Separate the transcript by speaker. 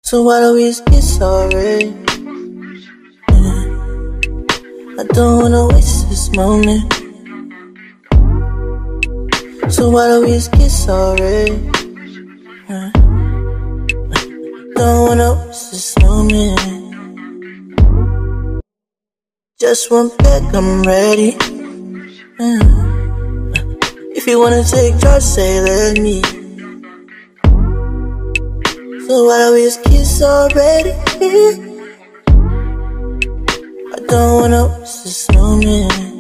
Speaker 1: So why don't we just kiss already? Yeah. I don't wanna waste this moment. So why don't we just kiss already? Yeah. Don't wanna waste this moment. Just one peck, I'm ready. Yeah. If you wanna take charge, say let me. So why don't we just kiss already? I don't wanna waste this moment.